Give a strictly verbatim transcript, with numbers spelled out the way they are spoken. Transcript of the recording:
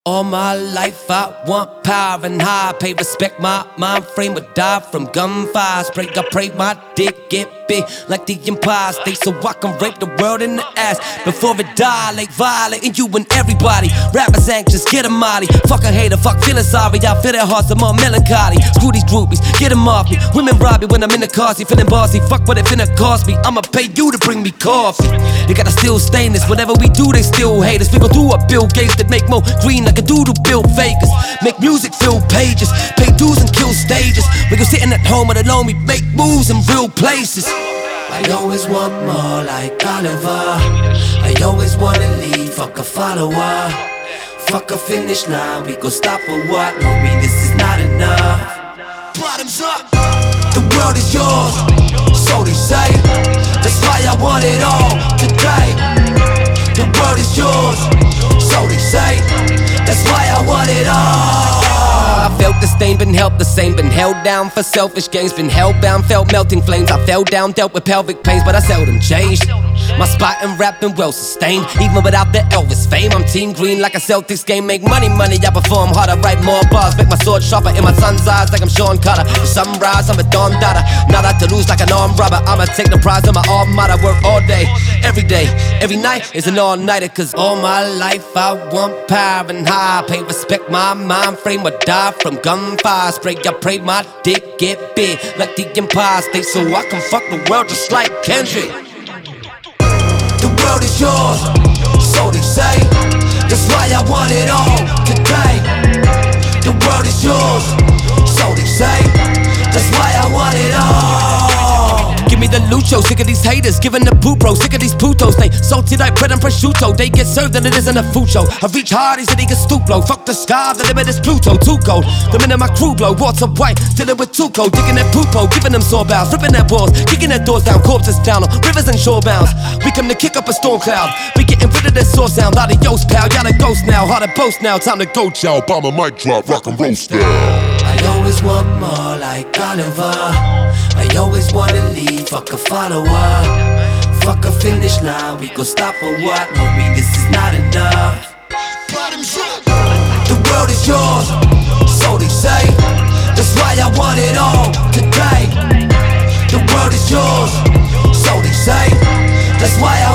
All my life I want power and high, pay respect, my mind frame would die from gunfire. Spray, I pray my dick get big like the Empire State, so I can rape the world in the ass before it die, like violating you and everybody. Rappers anxious, get 'em molly. Fuck a hater, fuck feeling sorry. I feel their hearts are more melancholy. Screw these groupies, get 'em off me. Women rob me when I'm in the car, see feeling bossy. Fuck what it finna cost me, I'ma pay you to bring me coffee. They gotta still stain this, whatever we do they still hate us. We go through a Bill Gates that make more green like a doodle build fakers. Make music fill pages, pay dues and kill stages. We go sitting at home alone, we make moves in real places. I always want more like Oliver. I always wanna lead, fuck a follower. Fuck a finish line, we gon' stop for what? Homie, this is not enough. Bottoms up, the world is yours, so they say. That's why I want it all today. The world is yours, so they say. That's why I want it all. I felt the stain, been helped the same. Been held down for selfish gains. Been hellbound, felt melting flames. I fell down, dealt with pelvic pains, but I seldom changed. My spot in rap been well sustained, even without the Elvis fame. I'm team green like a Celtics game. Make money, money, I perform harder. Write more bars, make my sword sharper in my son's eyes like I'm Sean Carter. The sunrise, I'm a dawn daughter. Not out to lose like an armed robber. I'ma take the prize on my armada. Work all day, every day, every night is an all-nighter. Cause all my life I want power and high, pay respect, my mind frame would die from gunfire. Spray, I pray my dick get big like the Empire State, so I can fuck the world just like Kendrick. The world is yours, so they say. That's why I want it all today. The world is yours, so they say. That's why I want it all. Give me the lucho, sick of these haters, giving the poop bro, sick of these putos. They salty like bread and prosciutto, they get served and it isn't a food show. I reach hard, he said he can stoop low. Fuck the sky, the limit is Pluto, too cold. The minute my crew blow, water white, dealing with too cold. Digging that poopo, giving them sore bounds, ripping that walls, kicking their doors down, corpses down on rivers and shore bounds. We come to kick up a storm cloud, we getting rid of that sore sound. Adios pal, y'all a ghost now, hard to boast now, time to go chow. Bomb a mic drop, rock and roll style. I always want more like Oliver. I always wanna lead, fuck a follower. Fuck a finish line, we gon' stop for what? Homie, this is not enough. The world is yours, so they say. That's why I want it all today. The world is yours, so they say. That's why I